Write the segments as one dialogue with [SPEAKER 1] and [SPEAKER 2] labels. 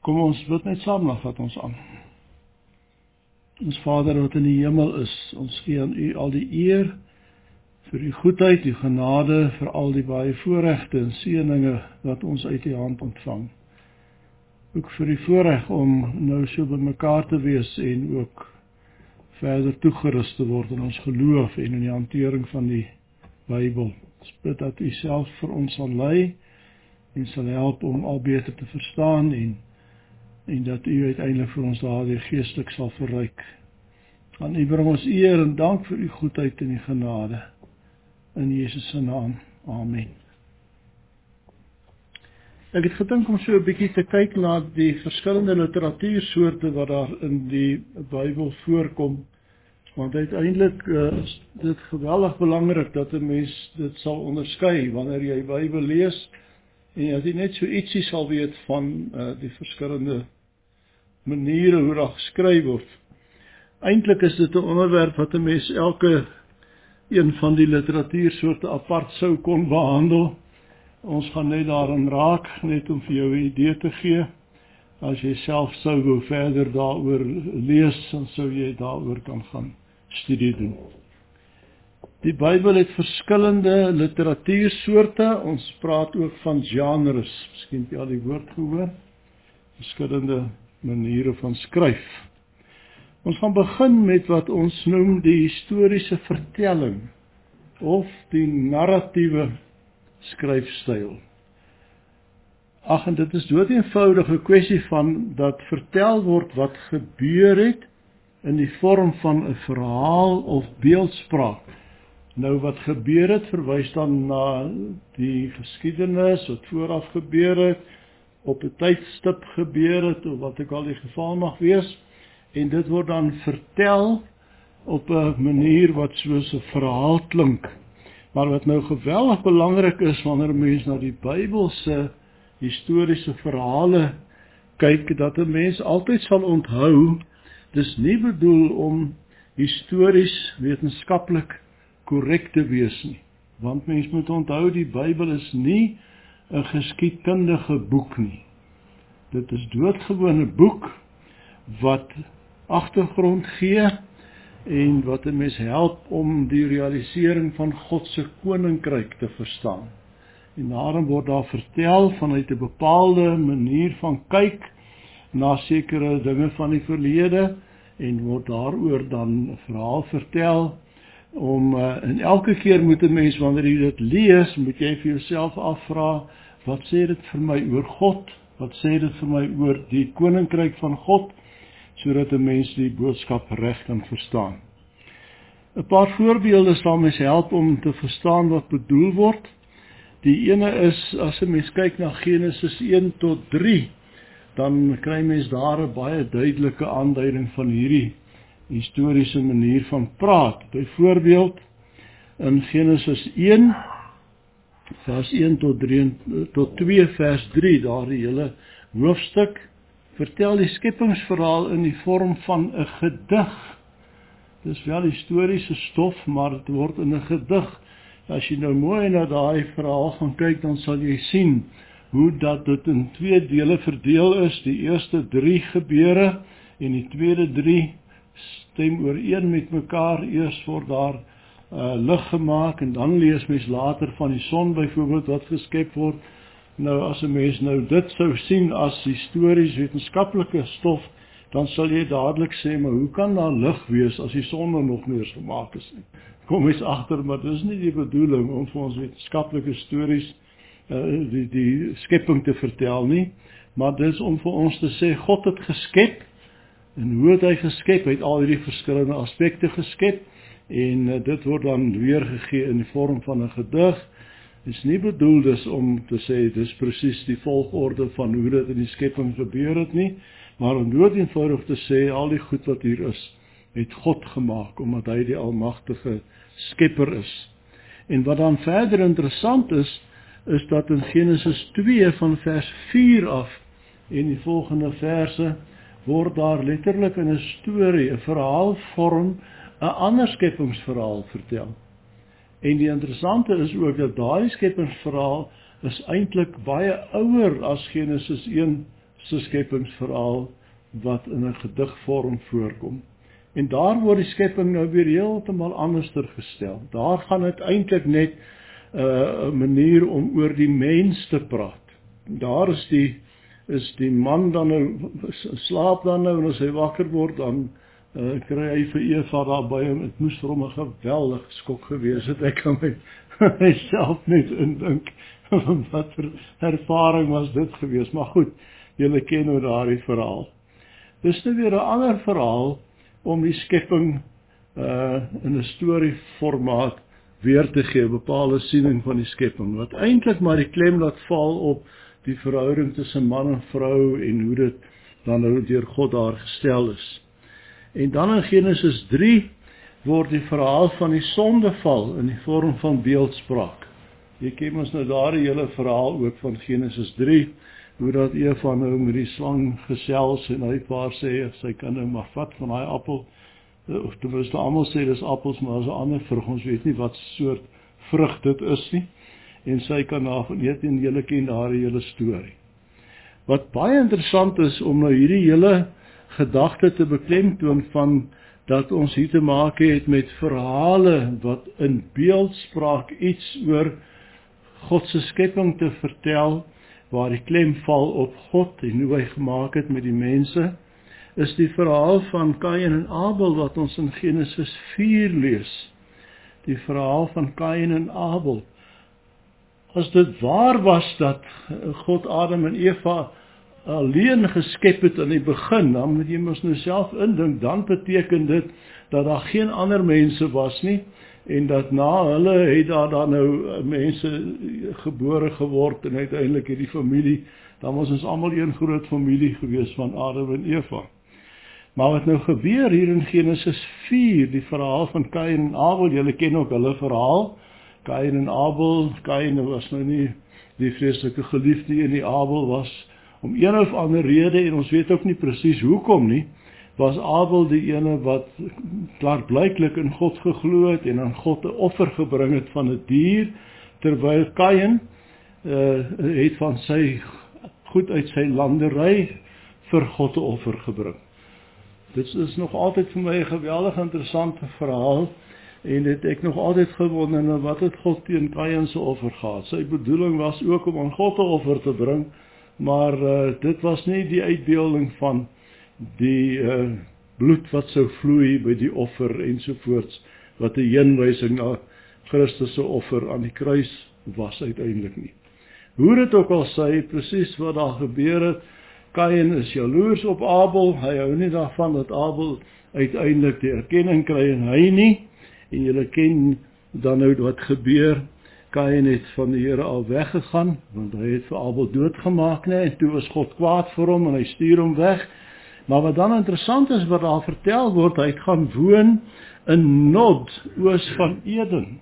[SPEAKER 1] Kom ons bid net saam, dan vat ons aan. Ons Vader wat in die hemel is, ons gee aan U al die eer, vir U goedheid, U genade, vir al die baie voorregte en seëninge wat ons uit U hand ontvang. Ook vir die voorreg om nou so by mekaar te wees en ook verder toegerus te word in ons geloof en in die hantering van die Bybel. Ons bid dat U self vir ons sal lei en sal help om al beter te verstaan en dat U uiteindelik vir ons daardie geestelik sal verryk. Aan U bring ons eer en dank vir U goedheid en U genade. In Jesus se naam. Amen. Ek het gedink om so 'n bietjie te kyk na die verskillende literatuursoorte wat daar in die Bybel voorkom. Want uiteindelik is dit geweldig belangrik dat 'n mens dit sal onderskei wanneer jy die Bybel lees en dat jy net so ietsie sal weet van die verskillende maniere hoe daar geskryf word. Eintlik is dit 'n onderwerp wat 'n mens elke een van die literatuursoorte apart sou kon behandel. Ons gaan net daarin raak, net om vir jou 'n idee te gee. As jy self sou wou verder daaroor lees, dan sou jy daaroor kan gaan studie doen. Die Bybel het verskillende literatuursoorte. Ons praat ook van genres. Miskien het jy al die woord gehoor. Verskillende maniere van skryf. Ons gaan begin met wat ons noem die historiese vertelling of die narratiewe skryfstyl. En dit is dood eenvoudig 'n kwessie van dat vertel word wat gebeur het in die vorm van 'n verhaal of beeldspraak. Nou wat gebeur het verwys dan na die geskiedenis wat vooraf gebeur het, op 'n tydstip gebeur het of wat ook al die geval mag wees. En dit word dan vertel op 'n manier wat soos 'n verhaal klink. Maar wat nou geweldig belangrik is wanneer mens na die Bybelse historiese verhale kyk, dat 'n mens altyd sal onthou, dis nie bedoel om histories wetenskaplik korrek te wees nie. Want mens moet onthou, die Bybel is nie 'n geskiedkundige boek nie. Dit is doodgewone boek wat agtergrond gee en wat 'n mens help om die realisering van God se koninkryk te verstaan. En daarom word daar vertel vanuit 'n bepaalde manier van kyk na sekere dinge van die verlede en word daaroor dan 'n verhaal vertel. En elke keer moet 'n mens, wanneer jy dit lees, moet jy vir jouself afvra, wat sê dit vir my oor God? Wat sê dit vir my oor die koninkryk van God? Sodat 'n mens die boodskap reg kan verstaan. 'n Paar voorbeelde sal mens help om te verstaan wat bedoel word. Die ene is, as 'n mens kyk na Genesis 1 tot 3, dan kry mens daar 'n baie duidelike aanduiding van hierdie historiese manier van praat. Byvoorbeeld, in Genesis 1, vers 1 tot 2, vers 3, daar die hele hoofstuk, vertel die skepingsverhaal in die vorm van 'n gedig. Dis wel historiese stof, maar dit word in 'n gedig. As jy nou mooi na daai verhaal gaan kyk, dan sal jy sien hoe dat dit in 2 dele verdeel is. Die eerste 3 gebeure en die tweede 3 stem ooreen met mekaar. Eers word daar lig gemaak en dan lees mens later van die son byvoorbeeld wat geskep word. Nou as 'n mens nou dit sou sien as histories wetenskaplike stof, dan sal jy dadelik sê, maar hoe kan daar lig wees as die son nog nie eens gemaak is nie? Kom eens agter, maar dis nie die bedoeling om vir ons wetenskaplike stories die skepping te vertel nie, maar dis om vir ons te sê, God het geskep, en hoe het hy geskep? Hy het al hierdie verskillende aspekte geskep, en dit word dan weergegee in die vorm van 'n gedig. Is nie bedoel dus om te sê, dis presies die volgorde van hoe dit in die skepping gebeur het nie, maar om dood eenvoudig te sê, al die goed wat hier is, het God gemaak, omdat hy die almagtige skepper is. En wat dan verder interessant is dat in Genesis 2 van vers 4 af, en die volgende verse, word daar letterlik in 'n storie, 'n verhaalvorm, 'n ander skepingsverhaal vertel. En die interessante is ook dat daai skepingsverhaal is eintlik baie ouer as Genesis 1 se skepingsverhaal wat in 'n gedigvorm voorkom. En daar word die skepping nou weer heeltemal anderster gestel. Daar gaan dit eintlik net 'n manier om oor die mens te praat. Daar is die man dan nou, slaap dan nou, en as hy wakker word, dan kry hy vir Eva daar by hom. Het moes vir hom 'n geweldig skok gewees het. Ek kan myself net indink, wat vir ervaring was dit gewees. Maar goed, julle ken nou daardie verhaal. Dis nou weer 'n ander verhaal, om die skepping in 'n storieformaat weer te gee, bepaalde siening van die skepping, wat eintlik maar die klem laat val op die verhouding tussen man en vrou, en hoe dit dan nou deur God daar gestel is. En dan in Genesis 3 word die verhaal van die sondeval in die vorm van beeldspraak. Jy ken ons nou daar die hele verhaal ook van Genesis 3, hoe dat Eva nou met die slang gesels, en hy paar sê, sy kan nou maar vat van daai appel, of tenminste almal sê dis appels, maar as 'n ander vrug, ons weet nie wat soort vrug dit is nie, en sy kan daarvan eet, en julle ken daardie hele storie. Wat baie interessant is, om nou hierdie hele gedagte te beklemtoon van, dat ons hier te maak het met verhale, wat in beeldspraak iets oor God se skepping te vertel, waar die klem val op God en hoe hy gemaak het met die mense, is die verhaal van Kain en Abel wat ons in Genesis 4 lees. Die verhaal van Kain en Abel. As dit waar was dat God Adam en Eva alleen geskep het in die begin, dan moet jy mos nou self indink, dan beteken dit dat daar geen ander mense was nie, en dat na hulle het daar dan nou mense gebore geword, en uiteindelik het die familie, dan was ons almal een groot familie gewees van Adam en Eva. Maar wat nou gebeur hier in Genesis 4, die verhaal van Kain en Abel, julle ken ook hulle verhaal, Kain en Abel, Kain was nou nie die vreeslike geliefde en die Abel was om een of ander rede, en ons weet ook nie presies hoekom nie, was Abel die ene wat klaarblyklik in God geglo het en aan God 'n offer gebring het van 'n dier, terwyl Kain het van sy goed uit sy landery vir God 'n offer gebring. Dit is nog altyd vir my 'n geweldig interessante verhaal, en het ek nog altyd gewonder, wat het God teen Kain se offer gehad? Sy bedoeling was ook om aan God 'n offer te bring, maar dit was nie die uitbeelding van die bloed wat sou vloei by die offer ensovoorts, wat 'n heenwysing na Christus se offer aan die kruis was uiteindelik nie. Hoe dit ook al sê, presies wat daar gebeur het, Kain is jaloers op Abel, hy hou nie daarvan dat Abel uiteindelik die erkenning kry en hy nie, en julle ken dan nou wat gebeur, Kain het van die Here al weggegaan, want hy het vir Abel doodgemaak, en toe was God kwaad vir hom, en hy stuur hom weg. Maar wat dan interessant is, wat daar vertel word, hy het gaan woon in Nod, oos van Eden.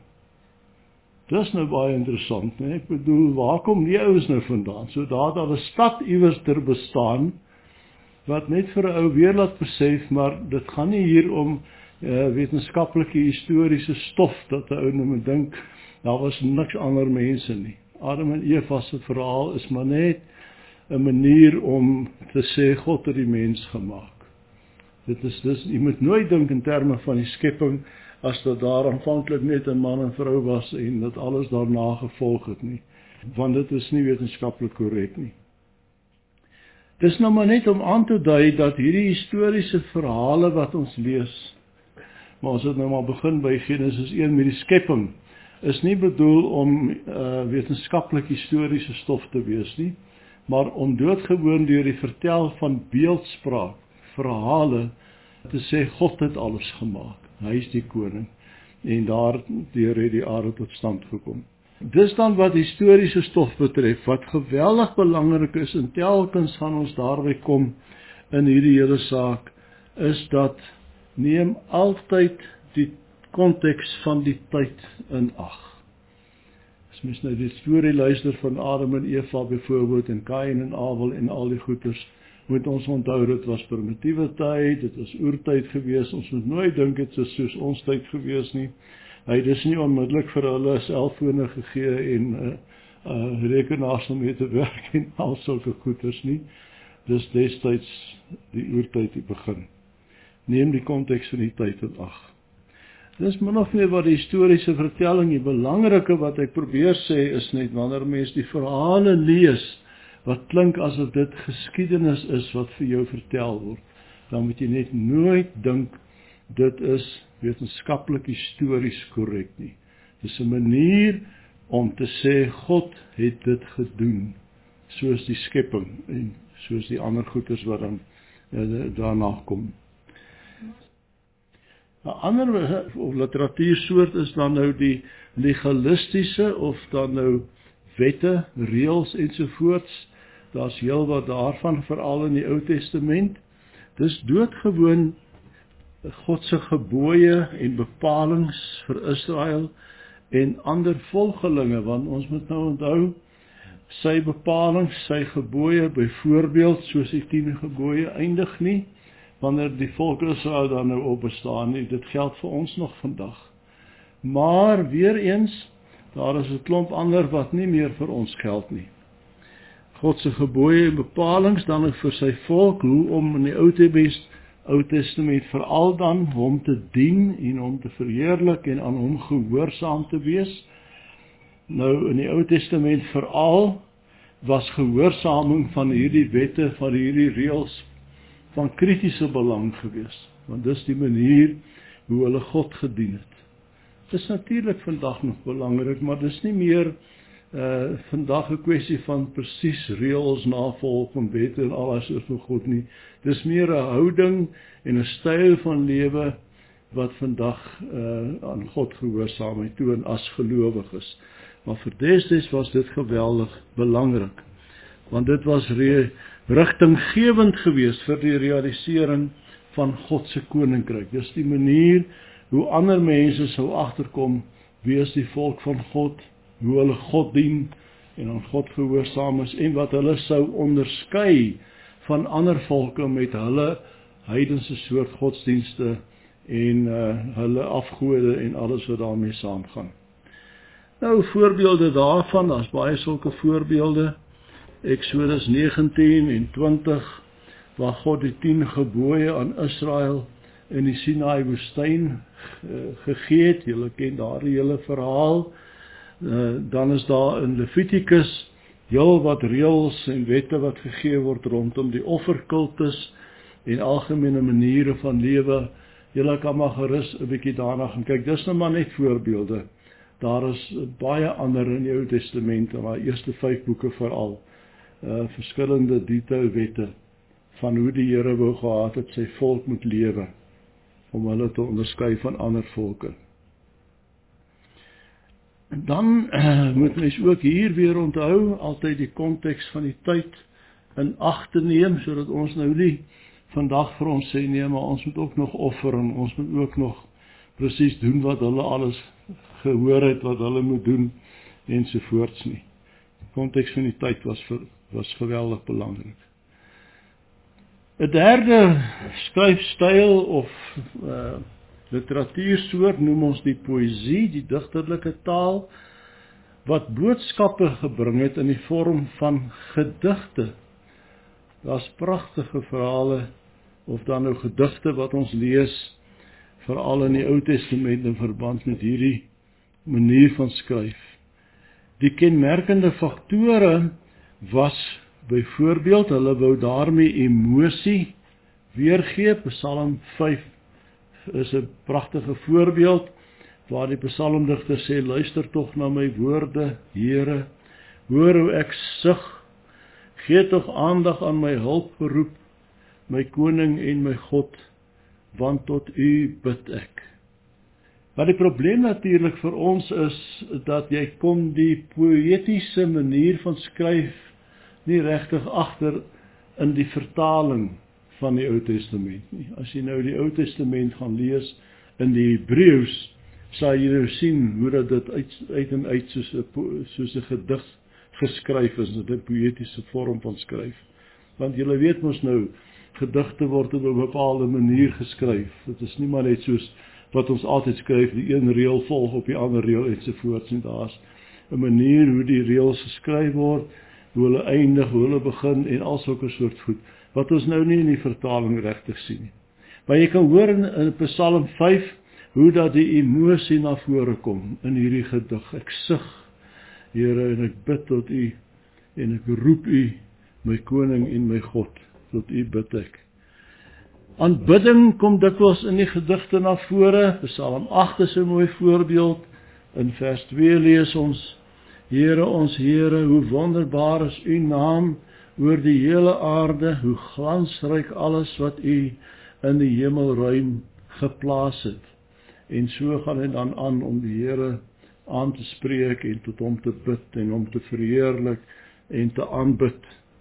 [SPEAKER 1] Dis nou baie interessant, nee? Ek bedoel, waar kom die ouens nou vandaan? So daar 'n stad iewers ter bestaan, wat net vir 'n ou weer laat besef, maar dit gaan nie hier om wetenskaplike historiese stof, dat 'n ou nou moet dink, daar was niks ander mense nie. Adam en Eva se verhaal is maar net 'n manier om te sê, God het die mens gemaak. Dit is jy moet nooit dink in terme van die skepping, as dat daar aanvanklik net 'n man en vrou was, en dat alles daarna gevolg het nie. Want dit is nie wetenskaplik korrek nie. Dis nou maar net om aan te dui, dat hierdie historiese verhale wat ons lees, maar ons het nou maar begin by Genesis 1 met die skepping, is nie bedoel om wetenskaplik historiese stof te wees nie, maar om doodgewoon deur die vertel van beeldspraak, verhale, te sê, God het alles gemaak, hy is die koning, en daardeur het die aarde tot stand gekom. Dis dan wat historiese stof betref, wat geweldig belangrik is, en telkens gaan ons daarby kom, in hierdie hele saak, is dat neem altyd die konteks van die tyd in ag. As mens nou die storie luister van Adam en Eva byvoorbeeld, en Kain en Abel en al die goeters, moet ons onthou, dit was primitiewe tyd, dit was oertyd gewees, ons moet nooit dink dit is soos ons tyd gewees nie. Hy het nie onmiddellik vir hulle selfone gegee en rekenaars om mee te werk en al sulke goeters nie. dis destyds die oertyd die begin. Neem die konteks van die tyd in ag. Dis min of meer wat die historiese vertelling, die belangrike wat ek probeer sê, is net wanneer mens die verhale lees, wat klink asof dit geskiedenis is wat vir jou vertel word, dan moet jy net nooit dink, dit is wetenskaplik histories korrek nie. Dis 'n manier om te sê, God het dit gedoen, soos die skepping, en soos die ander goeders wat dan daarna kom. 'n ander literatuursoort is dan nou die legalistiese, of dan nou wette, reëls ensovoorts. Daar's heel wat daarvan, veral in die Ou Testament. Dis doodgewoon God se gebooie en bepalings vir Israel en ander volgelinge, want ons moet nou onthou, sy bepalings, sy gebooie, byvoorbeeld, soos die 10 gebooie, eindig nie, wanneer die volk Israel dan nou op bestaan nie. Dit geld vir ons nog vandag. Maar, weer eens, daar is 'n klomp ander wat nie meer vir ons geld nie. God se gebooie en bepalings dan vir sy volk, hoe om in die Ou Testament veral dan hom te dien en hom te verheerlik en aan hom gehoorsaam te wees. Nou in die Ou Testament veral was gehoorsaming van hierdie wette, van hierdie reëls van kritiese belang gewees, want dis die manier hoe hulle God gedien het. Dis natuurlik vandag nog belangrik, maar dis nie meer vandag 'n kwessie van presies reëls navolg en wette en al daai soort van God nie. Dis meer 'n houding en 'n styl van lewe wat vandag aan God gehoorsaamheid toon as gelowiges. Maar vir destyds was dit geweldig belangrik, want dit was rigtinggewend geweest vir die realisering van God se koninkryk. Dis die manier hoe ander mense sou agterkom wie is die volk van God, hoe hulle God dien en aan God gehoorsaam is, en wat hulle sou onderskei van ander volke met hulle heidense soort godsdienste en hulle afgode en alles wat daarmee saamgaan. Nou, voorbeelde daarvan, daar's baie sulke voorbeelde. Eksodus 19 en 20, waar God die 10 gebooie aan Israel in die Sinaï woestyn gegee het. Julle ken daardie hele verhaal. Dan is daar in Levitikus heel wat reëls en wette wat gegee word rondom die offerkultus en algemene maniere van lewe. Julle kan maar gerus 'n bietjie daarna gaan kyk. Dis nou maar net voorbeelde. Daar is baie ander in die Ou Testament, in die eerste 5 boeke veral, verskillende detailwette van hoe die Here wou gehad het sy volk moet lewe, om hulle te onderskei van ander volke. En dan moet mens ook hier weer onthou, altyd die konteks van die tyd in ag te neem, sodat ons nou nie vandag vir ons sê, nee, maar ons moet ook nog offer, en ons moet ook nog presies doen wat hulle alles gehoor het, wat hulle moet doen, ensovoorts nie. Die konteks van die tyd was geweldig belangrik. 'n derde skryfstyl of literatuursoort noem ons die poësie, die digterlike taal, wat boodskappe gebring het in die vorm van gedigte. Daar's pragtige verhale, of dan nou gedigte wat ons lees, veral in die Ou Testament in verband met hierdie manier van skryf. Die kenmerkende faktore was byvoorbeeld, hulle wou daarmee emosie weergee. Psalm 5 is 'n pragtige voorbeeld, waar die psalmdigter sê, luister tog na my woorde, Here, hoor hoe ek sug, gee tog aandag aan my hulpgeroep, my koning en my God, want tot u bid ek. Maar die probleem natuurlik vir ons is, dat jy kom die poëtiese manier van skryf nie regtig agter in die vertaling van die Ou Testament nie. As jy nou die Ou Testament gaan lees in die Hebreëus, sal jy nou sien hoe dat dit uit en uit soos 'n gedig geskryf is, dit 'n poëtiese vorm van skryf. Want julle weet mos nou, gedigte word op 'n bepaalde manier geskryf. Dit is nie maar net soos wat ons altyd skryf, die een reël volg op die ander reël ensovoorts. En daar's 'n manier hoe die reëls geskryf word, hoe hulle eindig, hoe hulle begin en al sulke soort goed, wat ons nou nie in die vertaling regtig sien nie. Maar jy kan hoor in Psalm 5, hoe dat die emosie na vore kom in hierdie gedig. Ek sug, Here, en ek bid tot U, en ek roep U, my koning en my God, tot U bid ek. Aanbidding kom dikwels in die gedigte na vore. Psalm 8 is 'n mooi voorbeeld. In vers 2 lees ons, Here ons Here, hoe wonderbaar is U naam oor die hele aarde, hoe glansryk alles wat U in die hemelruim geplaas het. En so gaan hy dan aan om die Here aan te spreek en tot hom te bid en hom te verheerlik en te aanbid.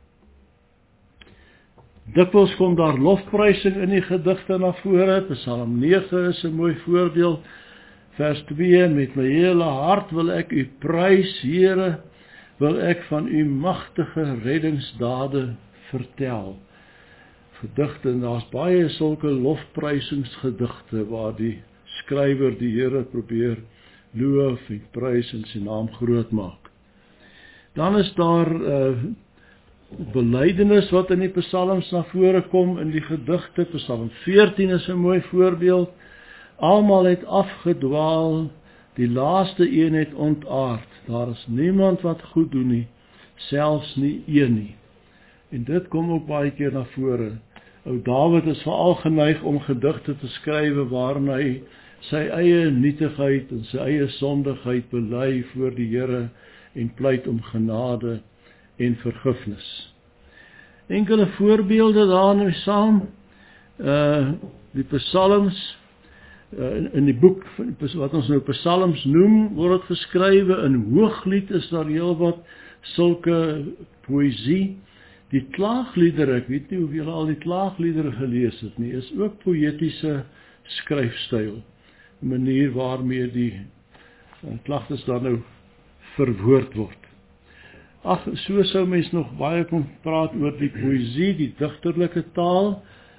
[SPEAKER 1] Dikwels kom daar lofprysing in die gedigte na vore. Psalm 9 is 'n mooi voorbeeld. Vers 2, met my hele hart wil ek U prys, Here, wil ek van U magtige reddingsdade vertel. Gedigte, en daar's baie sulke lofprysingsgedigte waar die skrywer die Here probeer loof en prys en sy naam groot maak. Dan is daar belydenis wat in die psalms na vore kom in die gedigte. Psalm 14 is 'n mooi voorbeeld. Almal het afgedwaal, die laaste een het ontaard. Daar is niemand wat goed doen nie, selfs nie een nie. En dit kom ook baie keer na vore. Ou Dawid is veral geneig om gedigte te skrywe waarin hy sy eie nietigheid en sy eie sondigheid bely voor die Here en pleit om genade en vergifnis. Enkele voorbeelde daar in die Psalm, die psalms, in die boek wat ons nou psalms noem, word dit geskrywe. In Hooglied is daar heelwat sulke poësie. Die klaagliedere, ek weet nie of julle al die klaagliedere gelees het nie, is ook poëtiese skryfstyl, 'n manier waarmee die klagtes dan nou verwoord word. Ag, so sou mens nog baie kon praat oor die poësie, die digterlike taal.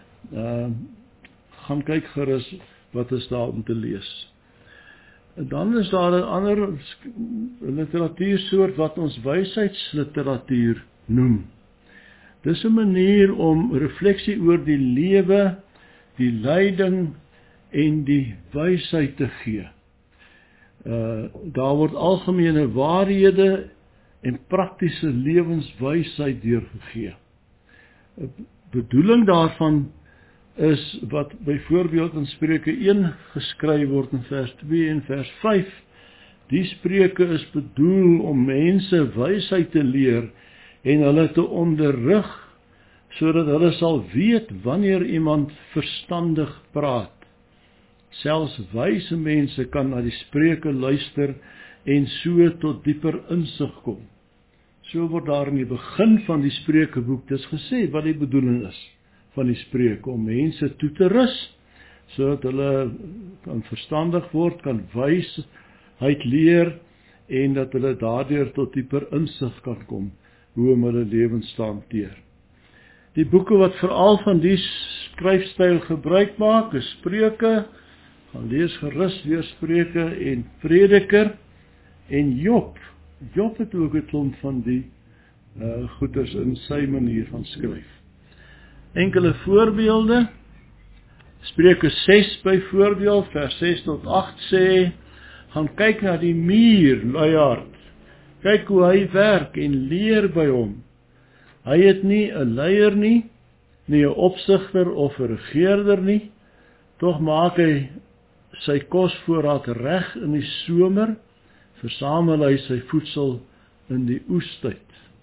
[SPEAKER 1] Gaan kyk gerus wat is daar om te lees. En dan is daar 'n ander literatuursoort wat ons wysheidsliteratuur noem. Dis 'n manier om refleksie oor die lewe, die lyding en die wysheid te gee. Daar word algemene waarhede en praktiese lewenswysheid deurgegee. 'n Bedoeling daarvan is wat byvoorbeeld in Spreuke 1 geskryf word in vers 2 en vers 5. Die spreuke is bedoel om mense wysheid te leer en hulle te onderrig, sodat hulle sal weet wanneer iemand verstandig praat. Selfs wyse mense kan na die spreuke luister en so tot dieper insig kom. So word daar in die begin van die Spreukeboek dis gesê wat die bedoeling is van die spreuke, om mense toe te rus, sodat hulle kan verstandig word, kan wysheid leer en dat hulle daardeur tot dieper insig kan kom hoe om hulle lewens te hanteer. Die boeke wat veral van die skryfstyl gebruik maak, is Spreuke, gaan lees gerus weer Spreuke en Prediker en Job. Job het ook 'n klomp van die goeders in sy manier van skryf. Enkele voorbeelde, Spreuke 6 byvoorbeeld, vers 6 tot 8 sê, gaan kyk na die muur, luiaard, kyk hoe hy werk en leer by hom. Hy het nie 'n leier nie 'n opsigter of 'n regeerder nie, tog maak hy sy kosvoorraad reg in die somer, versamel hy sy voedsel in die oestyd.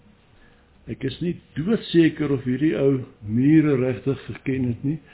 [SPEAKER 1] Ek is nie doodseker of hierdie ou mure regtig geken het nie.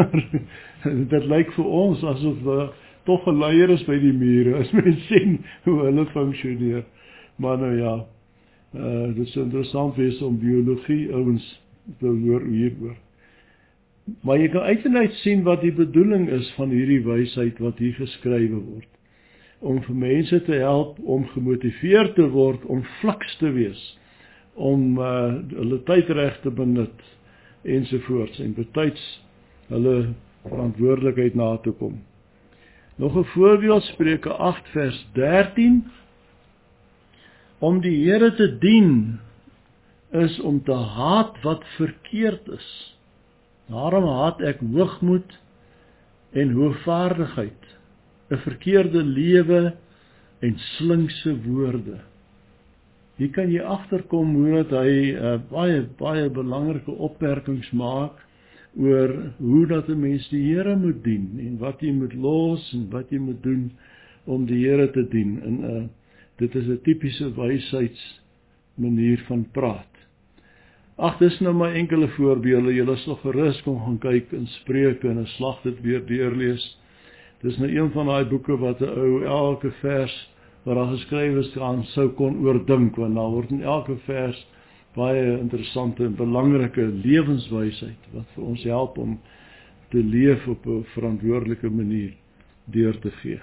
[SPEAKER 1] Dit lyk vir ons asof tog 'n leier is by die mure, as mens sien hoe hulle funksioneer. Maar nou ja, dit is interessant wees om biologie ouens te hoor hieroor. Maar jy kan uit en uit sien wat die bedoeling is van hierdie wysheid wat hier geskrywe word. Om vir mense te help om gemotiveerd te word, om fliks te wees, om hulle tyd reg te benut, ensovoorts, en betyds hulle verantwoordelikheid na te kom. Nog 'n voorbeeld, Spreuke 8 vers 13, om die Here te dien, is om te haat wat verkeerd is. Daarom haat ek hoogmoed en hoogvaardigheid, 'n verkeerde lewe en slinkse woorde. Hier kan jy agterkom hoe dat hy baie belangrike opmerkings maak oor hoe dat 'n mens die Here moet dien en wat jy moet los en wat jy moet doen om die Here te dien. En dit is 'n tipiese wysheidsmanier van praat. Ag, dis nou maar enkele voorbeelde. Julle sal gerus kon gaan kyk in Spreuke en 'n slag dit weer deurlees. Dis nou een van daai boeke wat 'n ou elke vers wat daar geskryf is aan sou kon oordink, want daar word in elke vers baie interessante en belangrike lewenswysheid wat vir ons help om te leef op 'n verantwoordelike manier deur te gee.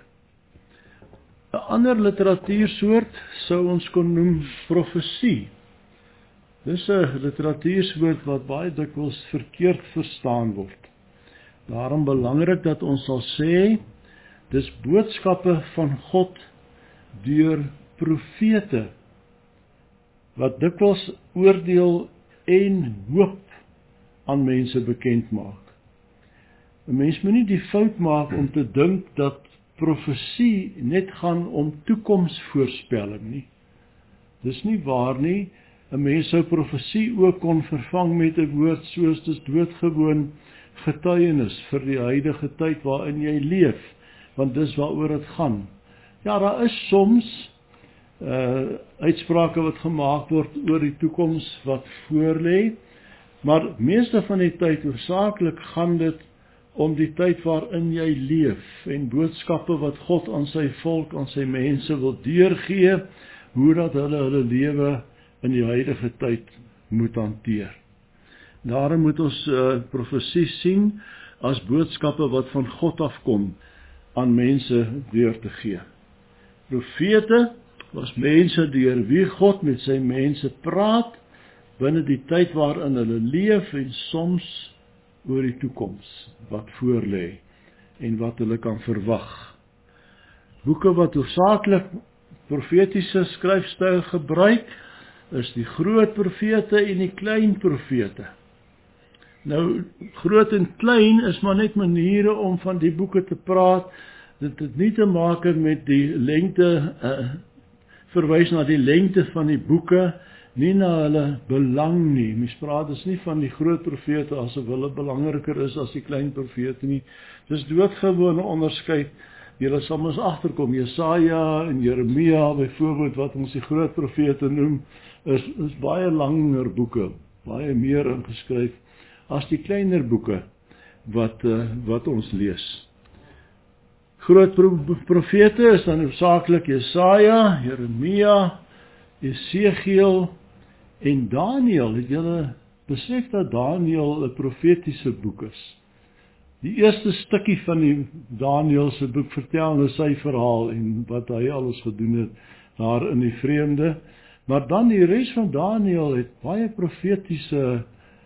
[SPEAKER 1] 'n Ander literatuursoort sou ons kon noem profesie. Dis 'n literatuursoort wat baie dikwels verkeerd verstaan word. Daarom belangrik dat ons sal sê, dis boodskappe van God deur profete, wat dikwels oordeel en hoop aan mense bekend maak. 'n Mens moet nie die fout maak om te dink dat profesie net gaan om toekomsvoorspelling nie. Dis nie waar nie. 'n Mens sou profesie ook kon vervang met 'n woord soos dis doodgewoon getuienis vir die huidige tyd waarin jy leef, want dis waaroor dit gaan. Ja, daar is soms uitsprake wat gemaak word oor die toekoms wat voorlê, maar meeste van die tyd hoofsaaklik gaan dit om die tyd waarin jy leef en boodskappe wat God aan sy volk, aan sy mense wil deurgee, hoe dat hulle lewe in die huidige tyd moet hanteer. Daarom moet ons profesie sien as boodskappe wat van God afkom aan mense deur te gee. Profete was mense deur wie God met sy mense praat binne die tyd waarin hulle leef en soms oor die toekoms wat voorlê en wat hulle kan verwag. Boeke wat hoofsaaklik profetiese skryfstyl gebruik is die groot profete en die klein profete. Nou, groot en klein is maar net maniere om van die boeke te praat. Dit het nie te maak met die lengte, verwys na die lengte van die boeke, nie na hulle belang nie. Mens praat dus nie van die groot profete asof hulle belangriker is as die klein profete nie. Dis doodgewone onderskeid. Julle sal ons agterkom, Jesaja en Jeremia byvoorbeeld, wat ons die groot profete noem, is baie langer boeke, baie meer ingeskryf as die kleiner boeke wat ons lees. Groot profete is dan hoofsaaklik Jesaja, Jeremia, Esegiel en Daniël. Het julle besef dat Daniël 'n profetiese boek is? Die eerste stukkie van die Daniël se boek vertel nou sy verhaal en wat hy alles gedoen het daar in die vreemde. Maar dan die res van Daniël het baie profetiese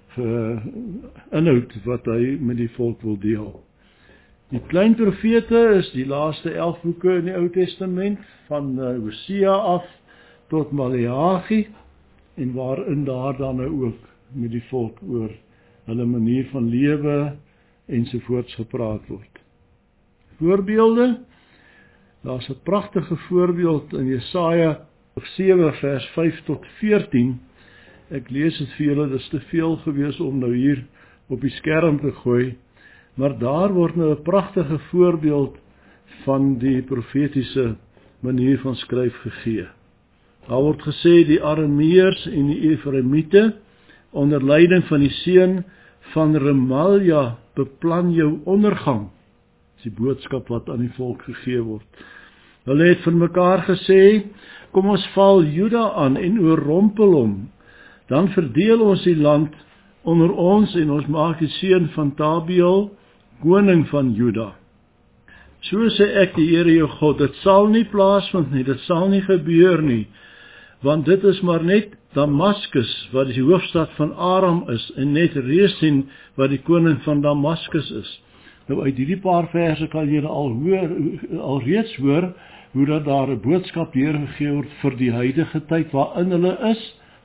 [SPEAKER 1] inhoud wat hy met die volk wil deel. Die klein profete is die laaste 11 boeke in die Ou Testament, van Hosea af tot Maleagi, en waarin daar dan nou ook met die volk oor hulle manier van lewe ensovoorts gepraat word. Voorbeelde, daar's 'n pragtige voorbeeld in Jesaja 7 vers 5 tot 14. Ek lees dit vir julle, dit is te veel gewees om nou hier op die skerm te gooi, maar daar word nou 'n pragtige voorbeeld van die profetiese manier van skryf gegee. Daar word gesê die Arameërs en die Efraimiete onder leiding van die seun van Remalja beplan jou ondergang. Dis die boodskap wat aan die volk gegee word. Hulle het vir mekaar gesê, kom ons val Juda aan en oorrompel hom. Dan verdeel ons die land onder ons en ons maak die seun van Tabiel koning van Juda. So sê ek die Here jou God, dit sal nie plaasvind nie, dit sal nie gebeur nie, want dit is maar net Damaskus wat die hoofstad van Aram is en net Resin wat die koning van Damaskus is. Nou uit hierdie paar verse kan jy alreeds hoor hoe dat daar 'n boodskap deurgegee word vir die huidige tyd waarin hulle is,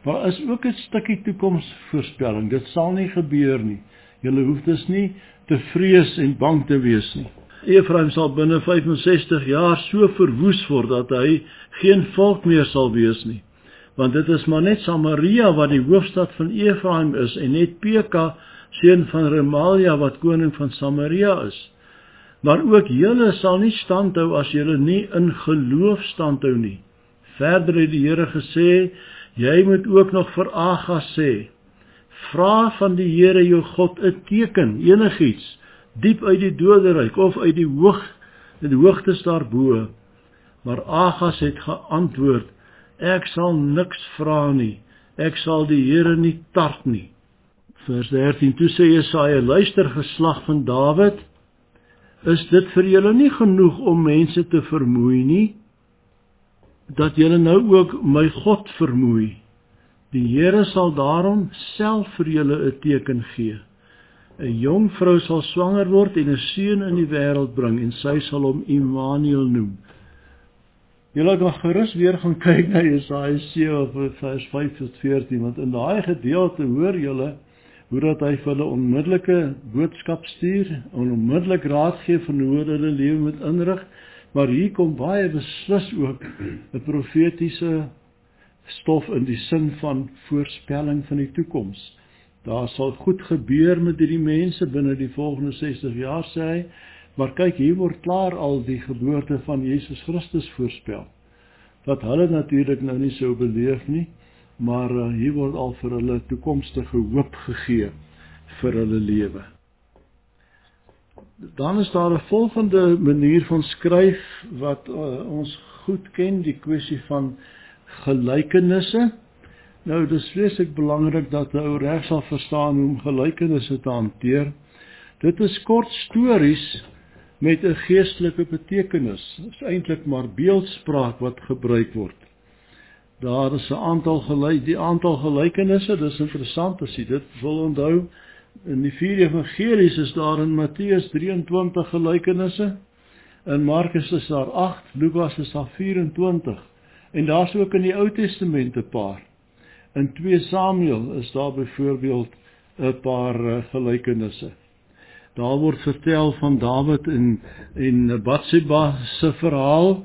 [SPEAKER 1] Maar is ook 'n stukkie toekomsvoorspelling. Dit sal nie gebeur nie. Julle hoef dus nie te vrees en bang te wees nie. Efraim sal binne 65 jaar so verwoes word dat hy geen volk meer sal wees nie. Want dit is maar net Samaria wat die hoofstad van Efraim is en net Peka, seun van Remalia, wat koning van Samaria is. Maar ook julle sal nie standhou as julle nie in geloof standhou nie. Verder het die Here gesê, jy moet ook nog vir Agas sê, vra van die Here jou God 'n teken, enigiets, diep uit die doderyk of uit die hoogtes daarbo. Maar Agas het geantwoord, ek sal niks vra nie, ek sal die Here nie tart nie. Vers 13, toe sê Jesaja, luister geslag van Dawid, is dit vir julle nie genoeg om mense te vermoei nie, dat julle nou ook my God vermoei. Die Here sal daarom self vir julle 'n teken gee. 'n Jong vrou sal swanger word en 'n seun in die wêreld bring en sy sal hom Immanuel noem. Julle kan gerus weer gaan kyk na Jesaja 7 vers 5 tot 14, want in daai gedeelte hoor julle hoe dat hy vir hulle onmiddellike boodskap stuur, en onmiddellik raad gee van hoe hulle lewe moet inrig, maar hier kom baie beslis ook 'n profetiese stof in die sin van voorspelling van die toekoms. Daar sal goed gebeur met hierdie mense binne die volgende 60 jaar, sê hy, maar kyk, hier word klaar al die geboorte van Jesus Christus voorspel. Wat hulle natuurlik nou nie sou beleef nie, maar hier word al vir hulle toekomstige hoop gegee vir hulle lewe. Dan is daar 'n volgende manier van skryf wat ons goed ken, die kwessie van gelykenisse. Nou, dit is vreeslik belangrik dat 'n ou reg sal verstaan hoe om gelykenisse te hanteer. Dit is kort stories met 'n geestelike betekenis. Dit is eintlik maar beeldspraak wat gebruik word. Daar is 'n aantal gelykenisse, dis interessant as jy dit wil onthou. In die 4 evangelies is daar in Matteus 23 gelykenisse, in Markus is daar 8, Lukas is daar 24, en daar is ook in die Ou Testament 'n paar. In 2 Samuel is daar byvoorbeeld 'n paar gelykenisse. Daar word vertel van Dawid en Batseba se verhaal,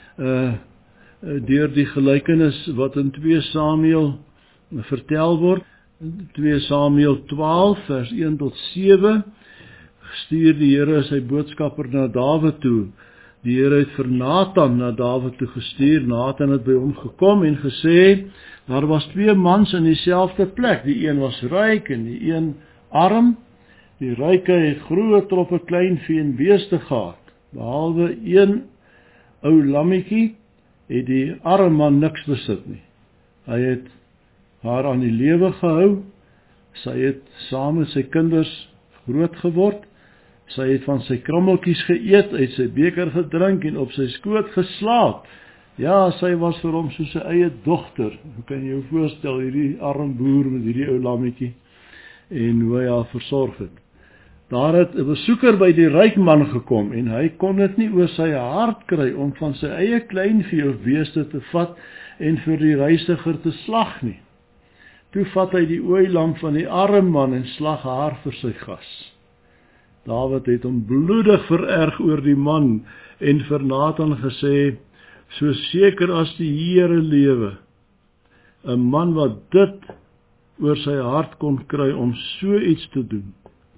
[SPEAKER 1] deur die gelykenis wat in 2 Samuel vertel word. 2 Samuel 12 vers 1 tot 7 stuur die Here sy boodskapper na Dawid toe. Die Here het vir Nathan na Dawid toe gestuur. Nathan het by hom gekom en gesê, daar was 2 mans in dieselfde plek. Die een was ryk en die een arm. Die ryke het groot troppe klein vee en beeste gehad. Behalwe een ou lammetjie het die arme man niks besit nie. Hy het haar aan die lewe gehou, sy het saam met sy kinders groot geword, sy het van sy krummeltjies geëet, uit sy beker gedrink en op sy skoot geslaap. Ja, sy was vir hom soos sy eie dogter. Hoe kan jy jou voorstel, hierdie arm boer met hierdie ou lammetjie, en hoe hy haar versorg het. Daar het 'n besoeker by die ryk man gekom, en hy kon dit nie oor sy hart kry om van sy eie kleinvee of beeste te vat en vir die reisiger te slag nie. Toe vat hy die ooilam van die arme man en slag haar vir sy gas. Dawid het hom bloedig vererg oor die man en vir Nathan gesê, so seker as die Here lewe, 'n man wat dit oor sy hart kon kry om so iets te doen,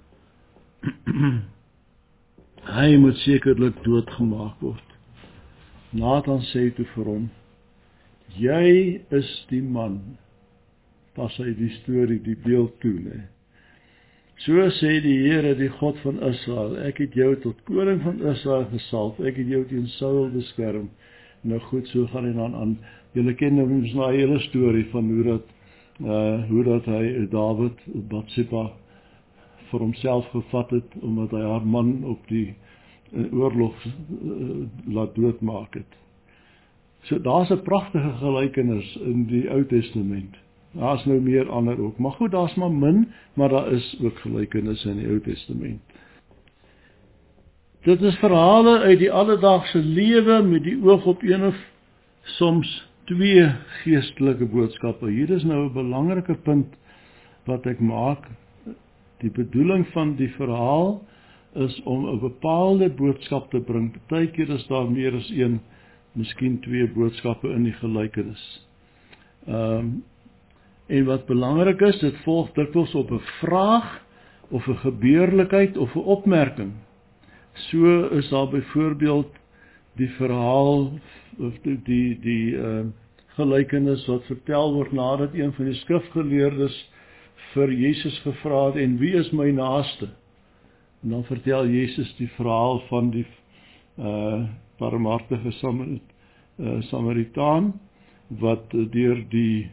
[SPEAKER 1] hy moet sekerlik doodgemaak word. Nathan sê toe vir hom, jy is die man. Pas hy die storie, die beeld toe, ne? So sê die Here, die God van Israel, ek het jou tot koning van Israel gesalf, ek het jou teen Saul beskerm. Nou goed, so gaan hy dan aan. Julle ken nou ons na die hele storie van hoe dat hy Dawid, Batseba, vir homself gevat het, omdat hy haar man op die oorlog laat doodmaak het. So daar's 'n pragtige gelykenis in die Ou Testament. Daar's nou meer ander ook, maar goed, daar's maar min, maar daar is ook gelykenisse in die Ou Testament. Dit is verhale uit die alledaagse lewe met die oog op een of soms twee geestelike boodskappe. Hier is nou 'n belangrike punt wat ek maak. Die bedoeling van die verhaal is om 'n bepaalde boodskap te bring. Partykeer is daar meer as een, miskien twee boodskappe in die gelykenis. En wat belangrik is, dit volg dikwels op 'n vraag, of 'n gebeurlikheid, of 'n opmerking. So is daar byvoorbeeld die verhaal, of die gelykenis wat vertel word nadat een van die skrifgeleerdes vir Jesus gevra het, en wie is my naaste? En dan vertel Jesus die verhaal van die barmhartige Samaritaan, wat deur die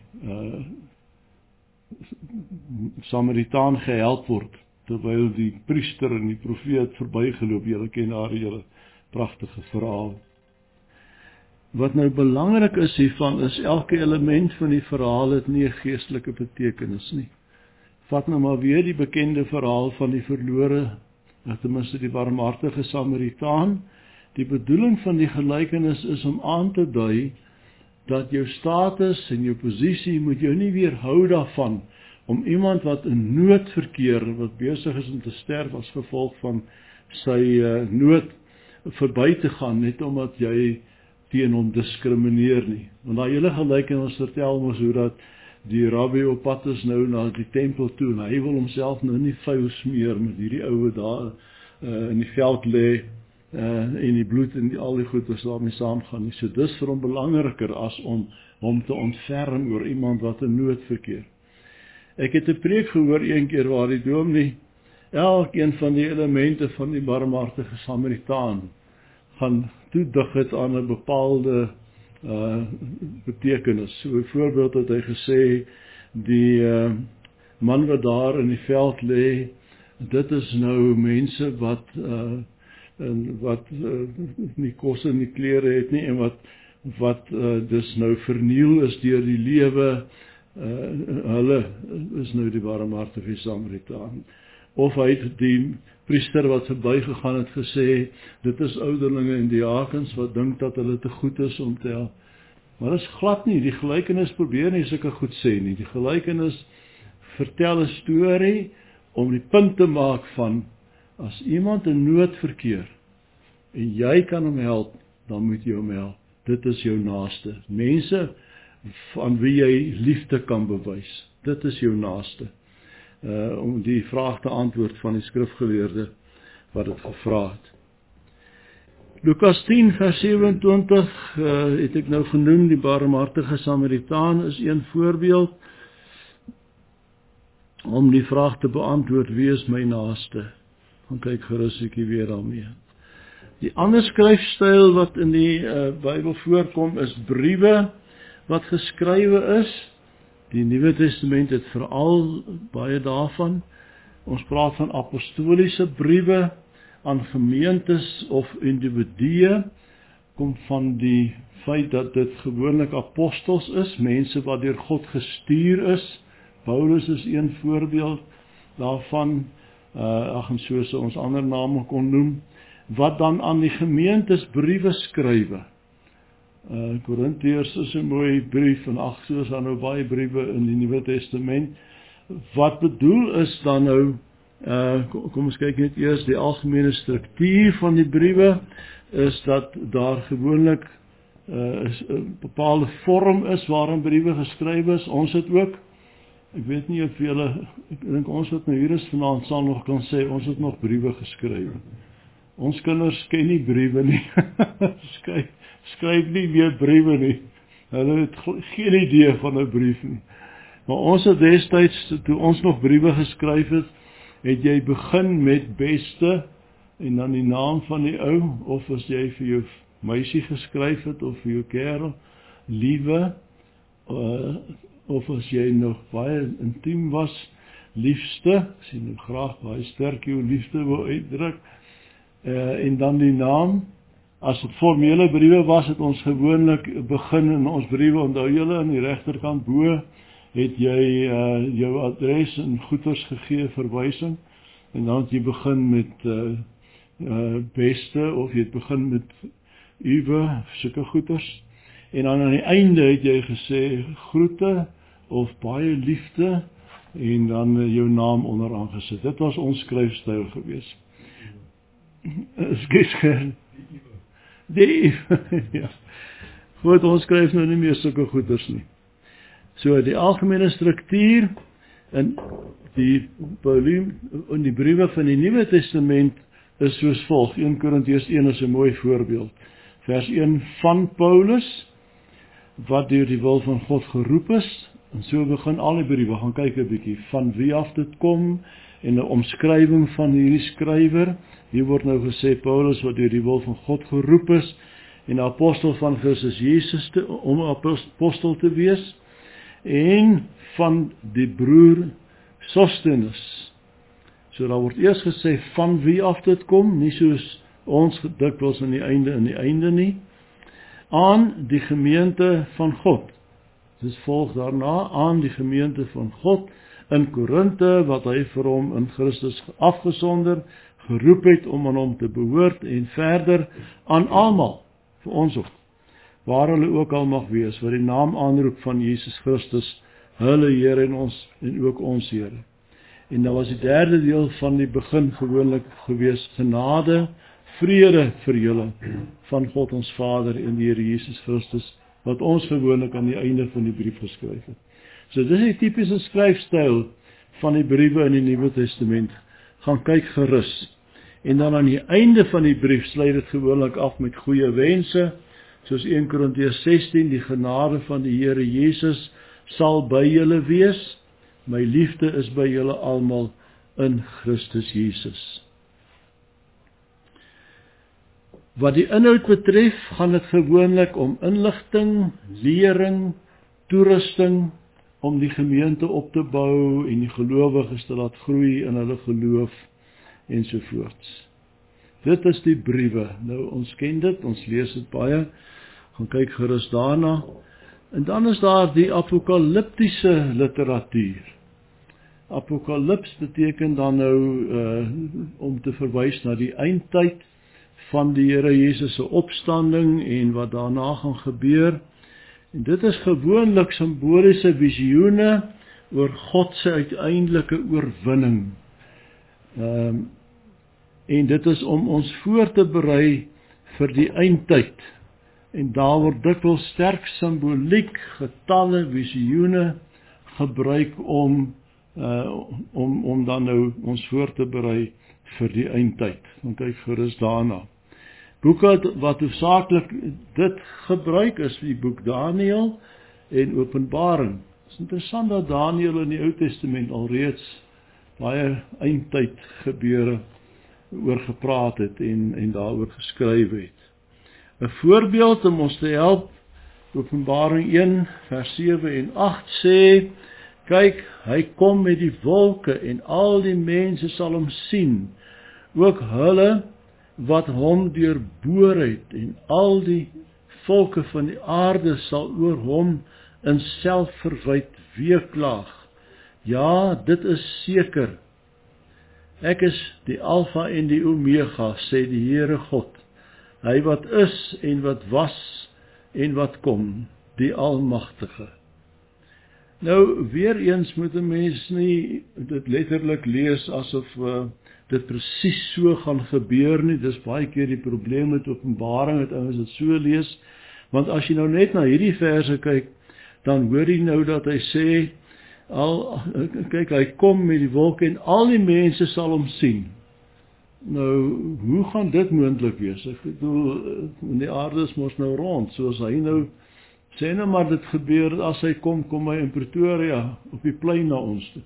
[SPEAKER 1] Samaritaan gehelp word, terwyl die priester en die profeet verbygeloop. Julle ken daar julle pragtige verhaal. Wat nou belangrik is hiervan, is elke element van die verhaal het nie 'n geestelike betekenis nie. Vat nou maar weer die bekende verhaal van die verlore, ten minste die barmhartige Samaritaan. Die bedoeling van die gelykenis is om aan te dui dat jou status en jou posisie moet jou nie weerhou daarvan om iemand wat in nood verkeer, wat besig is om te sterf as gevolg van sy nood, verby te gaan, net omdat jy teen hom diskrimineer nie. Want daai hele gelykenis vertel ons hoe dat die rabbi op pad is nou na die tempel toe, en hy wil homself nou nie vuil smeer met hierdie ouwe daar in die veld lê, en die bloed en al die goed is daarmee saamgaan nie. So dis vir hom belangriker as om hom te ontferm oor iemand wat in nood verkeer. Ek het 'n preek gehoor een keer waar die dominee elkeen van die elemente van die barmhartige Samaritaan gaan toedig het aan 'n bepaalde betekenis. So byvoorbeeld het hy gesê, die man wat daar in die veld lê, dit is nou mense wat nie kos en nie klere het nie, en wat dus nou verniel is deur die lewe, hulle is nou die barmhartige Samaritaan. Of hy het die priester wat verbygegaan het gesê, dit is ouderlinge en diakens wat dink dat hulle te goed is om te help. Maar dit is glad nie, die gelykenis probeer nie sulke goed sê nie. Die gelykenis vertel 'n storie om die punt te maak van, as iemand in nood verkeer, en jy kan hom help, dan moet jy hom help. Dit is jou naaste. Mense aan wie jy liefde kan bewys, dit is jou naaste. Om die vraag te antwoord van die skrifgeleerde wat het gevra het. Lukas 10 vers 27 het ek nou genoem, die barmhartige Samaritaan is een voorbeeld om die vraag te beantwoord, wie is my naaste? Gaan kyk gerus ekie weer daarmee. Die ander skryfstyl wat in die Bybel voorkom is briewe wat geskrywe is. Die Nuwe Testament het veral baie daarvan. Ons praat van apostoliese briewe aan gemeentes of individue, kom van die feit dat dit gewoonlik apostels is, mense wat deur God gestuur is. Paulus is een voorbeeld daarvan, en soos ons ander name kon noem, wat dan aan die gemeentes briewe skrywe. Korintiërs is 'n mooi brief, en soos dan nou baie briewe in die Nuwe Testament. Wat bedoel is dan nou, kom ons kyk net eers, die algemene struktuur van die briewe, is dat daar gewoonlik 'n bepaalde vorm is waarin briewe geskryf is. Ons het ook, ek weet nie of julle, ek dink ons wat nou hier is vanaand sal nog kan sê, ons het nog briewe geskryf. Ons kinders ken nie briewe nie, skryf nie meer briewe nie. Hulle het geen idee van 'n brief nie. Maar ons het destyds, toe ons nog briewe geskryf het jy begin met beste, en dan die naam van die ou, of as jy vir jou meisie geskryf het, of vir jou kerel, liewe, of as jy nog baie intiem was, liefste, as jy nou graag baie sterk jou liefde wil uitdruk, en dan die naam. As het formele briewe was, het ons gewoonlik begin in ons briewe, onthou julle aan die regterkant bo, het jy jou adres en goeders gegee, verwysing, en dan het jy begin met beste, of jy het begin met uwe, sulke goeders, En dan aan die einde het jy gesê groete of baie liefde en dan jou naam onderaan gesit. Dit was ons skryfstyl gewees. Ja. Goed, ons skryf nou nie meer sulke goeders nie. So, die algemene struktuur in die briewe van die Nuwe Testament is soos volg. 1 Korintiërs 1 is 'n mooi voorbeeld. Vers 1 van Paulus, wat deur die wil van God geroep is, en so begin al die briewe, gaan kyk 'n bietjie, van wie af dit kom, en 'n omskrywing van hierdie skrywer. Hier word nou gesê, Paulus wat deur die wil van God geroep is, en 'n apostel van Christus Jesus om 'n apostel te wees, en van die broer Sostenes. So daar word eers gesê van wie af dit kom, nie soos ons dikwels in die einde nie, aan die gemeente van God. Dit volg daarna aan die gemeente van God in Korinthe, wat hy vir hom in Christus afgesonder, geroep het om aan hom te behoort, en verder aan almal, vir ons ook, waar hulle ook al mag wees, wat die naam aanroep van Jesus Christus, hulle Here en ook ons Here. En dan was die derde deel van die begin gewoonlik gewees, genade, vrede vir julle, van God ons Vader en die Here Jesus Christus, wat ons gewoonlik aan die einde van die brief geskryf het. So dis die typiese skryfstyl van die briewe in die Nuwe Testament. Gaan kyk gerus. En dan aan die einde van die brief sluit dit gewoonlik af met goeie wense, soos 1 Korintiërs 16, die genade van die Here Jesus sal by julle wees. My liefde is by julle almal in Christus Jesus. Wat die inhoud betref, gaan dit gewoonlik om inligting, lering, toerusting, om die gemeente op te bou en die gelowiges te laat groei in hulle geloof ensovoorts. Dit is die briewe. Nou, ons ken dit, ons lees dit baie, gaan kyk gerus daarna. En dan is daar die apokaliptiese literatuur. Apokalips beteken dan nou om te verwys na die eindtyd van die Here Jesus se opstanding en wat daarna gaan gebeur. En dit is gewoonlik simboliese visioene oor God se uiteindelike oorwinning. En dit is om ons voor te berei vir die eindtyd. En daar word dikwels sterk simboliek, getalle, visioene gebruik om dan nou ons voor te berei vir die eindtyd. Dan kyk gerus daarna. Boeke wat hoofsaaklik dit gebruik is die boek Daniël en Openbaring. Het is interessant dat Daniël in die Ou Testament alreeds baie eindtyd gebeure oor gepraat het en daaroor geskryf het. 'n voorbeeld om ons te help, Openbaring 1 vers 7 en 8 sê, kyk, hy kom met die wolke en al die mense sal hom sien, ook hulle wat hom deurboor het, en al die volke van die aarde sal oor hom in selfverwyd weeklaag. Ja, dit is seker. Ek is die Alfa en die Omega, sê die Here God, hy wat is en wat was en wat kom, die Almagtige. Nou, weer eens moet 'n mens nie dit letterlik lees asof dit presies so gaan gebeur nie. Dis baie keer die probleem met Openbaring, het ouens dit so lees, want as jy nou net na hierdie verse kyk, dan hoor jy nou dat hy sê, kyk, hy kom met die wolke en al die mense sal hom sien. Nou, hoe gaan dit moontlik wees? Ek bedoel, die aarde is mos nou rond, soos hy nou, sê nou maar dit gebeur, as hy kom hy in Pretoria, op die plein na ons toe.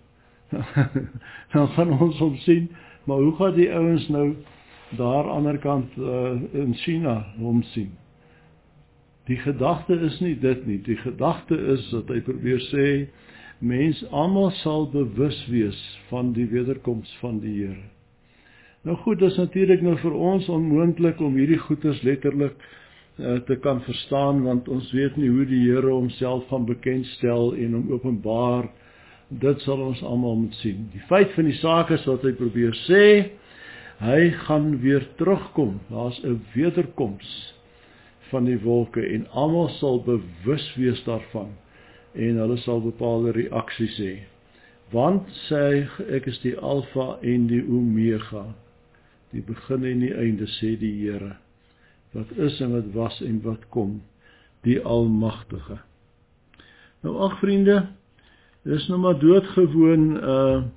[SPEAKER 1] Dan gaan ons hom sien, maar hoe gaan die ouens nou daar aan die ander kant in China hom sien? Die gedagte is nie dit nie, die gedagte is dat hy probeer sê, mens almal sal bewus wees van die wederkoms van die Here. Nou goed, dit is natuurlik nou vir ons onmoontlik om hierdie goeders letterlik te kan verstaan, want ons weet nie hoe die Here homself gaan bekendstel en hom openbaar. Dit sal ons almal moet sien. Die feit van die saak is wat hy probeer sê, hy gaan weer terugkom. Daar's 'n wederkoms van die wolke en almal sal bewus wees daarvan en hulle sal bepaalde reaksies hê. Want sê hy, ek is die Alfa en die Omega, die begin en die einde, sê die Here, wat is en wat was en wat kom, die Almagtige. Nou ag vriende, dis nou maar doodgewoon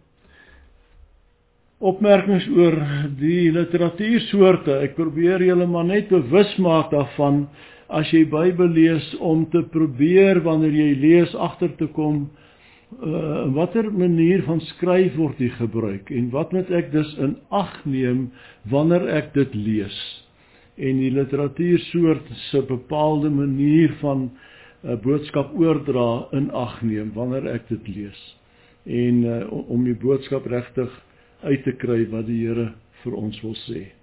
[SPEAKER 1] opmerkings oor die literatuursoorte. Ek probeer julle maar net bewus maak daarvan, as jy Bybel lees, om te probeer, wanneer jy lees, agter te kom, watter manier van skryf word die gebruik, en wat moet ek dus in ag neem, wanneer ek dit lees, en die literatuursoort se bepaalde manier van boodskap oordra in ag neem, wanneer ek dit lees, en om die boodskap regtig uit te kry wat die Here vir ons wil sê.